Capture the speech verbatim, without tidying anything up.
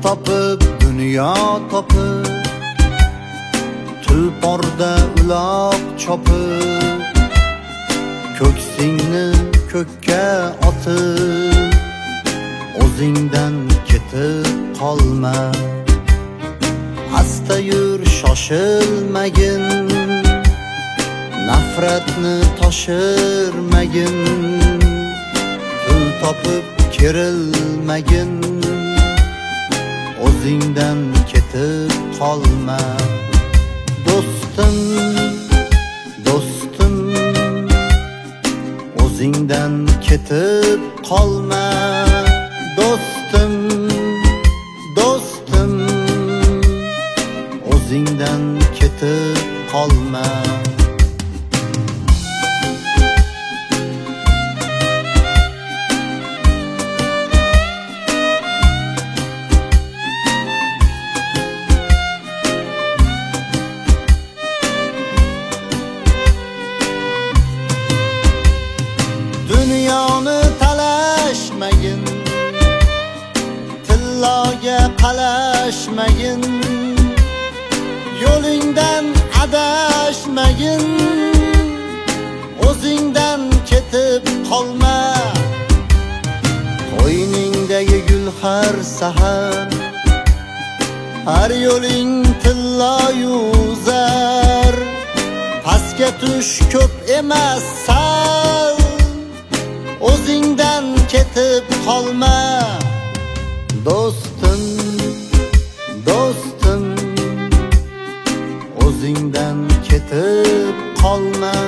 topib dunyo topib, tulporda uloq chopib, ko'ksingni ko'kka otib, o'zingdan ketib qolma. Asta yur, shoshilmagin, nafratni toshirmagin, pul topib kerilmagin, o'zingdan ketib qolma. Do'stim, do'stim, o'zingdan ketib qolma. Do'stim, do'stim, o'zingdan ketib qolma. Dunyoni talashmagin, tilloga qalashmagin, yo'lingdan adashmagin, o'zingdan ketib qolma. Qo'yningdagi gul har sahar, har yo'ling tilloyu zar, pastga tush ko'p emas sal, o'zingdan ketib qolma. Do'stim, do'stim, o'zingdan ketib qolma.